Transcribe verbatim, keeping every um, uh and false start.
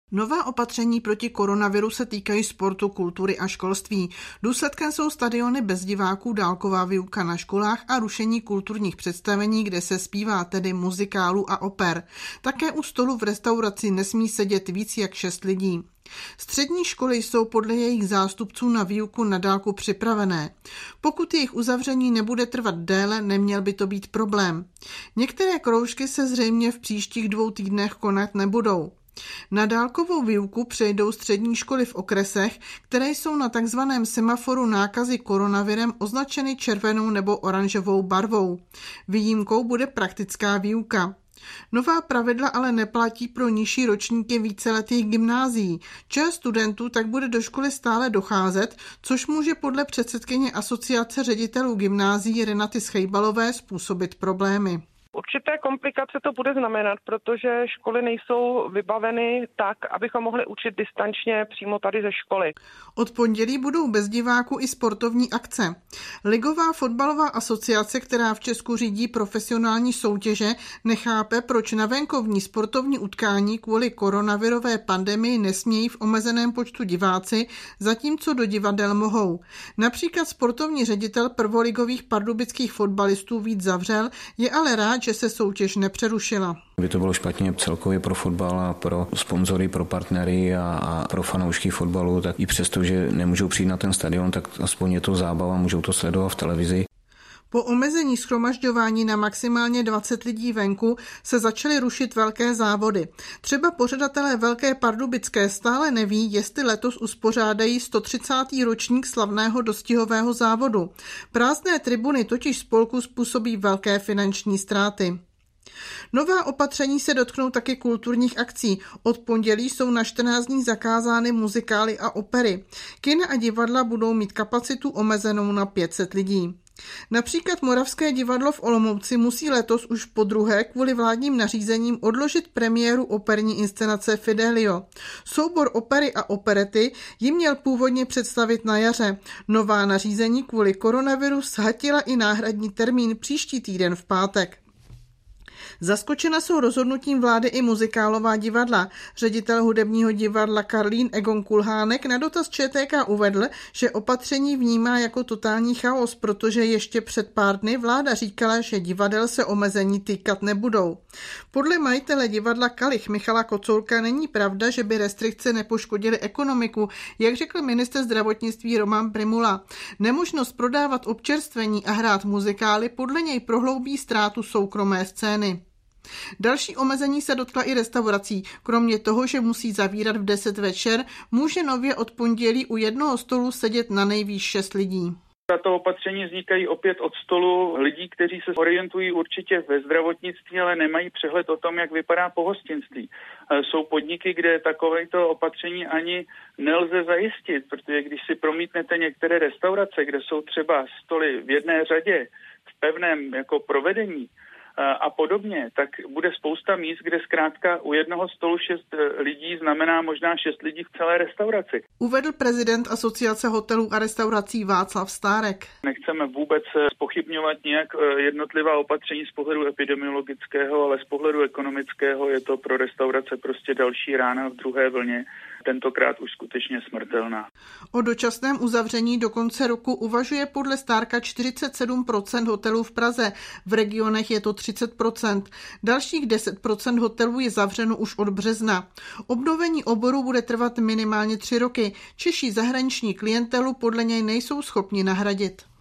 Nová opatření proti koronaviru se týkají sportu, kultury a školství. Důsledkem jsou stadiony bez diváků, dálková výuka na školách a rušení kulturních představení, kde se zpívá, tedy muzikálů a oper. Také u stolu v restauraci nesmí sedět víc jak šest lidí. Střední školy jsou podle jejich zástupců na výuku na dálku připravené. Pokud jejich uzavření nebude trvat déle, neměl by to být problém. Některé kroužky se zřejmě v příštích dvou týdnech konat nebudou. Na dálkovou výuku přejdou střední školy v okresech, které jsou na takzvaném semaforu nákazy koronavirem označeny červenou nebo oranžovou barvou. Výjimkou bude praktická výuka. Nová pravidla ale neplatí pro nižší ročníky víceletých gymnázií. Část studentů tak bude do školy stále docházet, což může podle předsedkyně Asociace ředitelů gymnázií Renaty Schejbalové způsobit problémy. Určité komplikace to bude znamenat, protože školy nejsou vybaveny tak, abychom mohli učit distančně přímo tady ze školy. Od pondělí budou bez diváků i sportovní akce. Ligová fotbalová asociace, která v Česku řídí profesionální soutěže, nechápe, proč na venkovní sportovní utkání kvůli koronavirové pandemii nesmějí v omezeném počtu diváci, zatímco do divadel mohou. Například sportovní ředitel prvoligových pardubických fotbalistů Vít Zavřel je ale rád, že se soutěž nepřerušila. By to bylo špatně celkově pro fotbal a pro sponzory, pro partnery a, a pro fanoušky fotbalu, tak i přesto, že nemůžou přijít na ten stadion, tak aspoň je to zábava, můžou to sledovat v televizi. Po omezení shromažďování na maximálně dvacet lidí venku se začaly rušit velké závody. Třeba pořadatelé Velké Pardubické stále neví, jestli letos uspořádají sto třicátý ročník slavného dostihového závodu. Prázdné tribuny totiž spolku způsobí velké finanční ztráty. Nová opatření se dotknou taky kulturních akcí. Od pondělí jsou na čtrnáct dní zakázány muzikály a opery. Kina a divadla budou mít kapacitu omezenou na pět set lidí. Například Moravské divadlo v Olomouci musí letos už podruhé kvůli vládním nařízením odložit premiéru operní inscenace Fidelio. Soubor opery a operety ji měl původně představit na jaře. Nová nařízení kvůli koronaviru zhatila i náhradní termín příští týden v pátek. Zaskočena jsou rozhodnutím vlády i muzikálová divadla. Ředitel hudebního divadla Karlín Egon Kulhánek na dotaz Č T K uvedl, že opatření vnímá jako totální chaos, protože ještě před pár dny vláda říkala, že divadel se omezení týkat nebudou. Podle majitele divadla Kalich Michala Kocourka není pravda, že by restrikce nepoškodily ekonomiku, jak řekl ministr zdravotnictví Roman Prymula. Nemožnost prodávat občerstvení a hrát muzikály podle něj prohloubí ztrátu soukromé scény. Další omezení se dotkla i restaurací. Kromě toho, že musí zavírat v deset večer, může nově od pondělí u jednoho stolu sedět na nejvýš šest lidí. Tato opatření vznikají opět od stolu lidí, kteří se orientují určitě ve zdravotnictví, ale nemají přehled o tom, jak vypadá pohostinství. Jsou podniky, kde takovéto opatření ani nelze zajistit, protože když si promítnete některé restaurace, kde jsou třeba stoly v jedné řadě, v pevném jako provedení, a podobně, tak bude spousta míst, kde zkrátka u jednoho stolu šest lidí znamená možná šest lidí v celé restauraci. Uvedl prezident Asociace hotelů a restaurací Václav Stárek. Nechceme vůbec zpochybňovat nějak jednotlivá opatření z pohledu epidemiologického, ale z pohledu ekonomického je to pro restaurace prostě další rána v druhé vlně. Tentokrát už skutečně smrtelná. O dočasném uzavření do konce roku uvažuje podle Stárka čtyřicet sedm procent hotelů v Praze, v regionech je to třicet procent. Dalších deset procent hotelů je zavřeno už od března. Obnovení oboru bude trvat minimálně tři roky. Češí zahraniční klientelu podle něj nejsou schopni nahradit.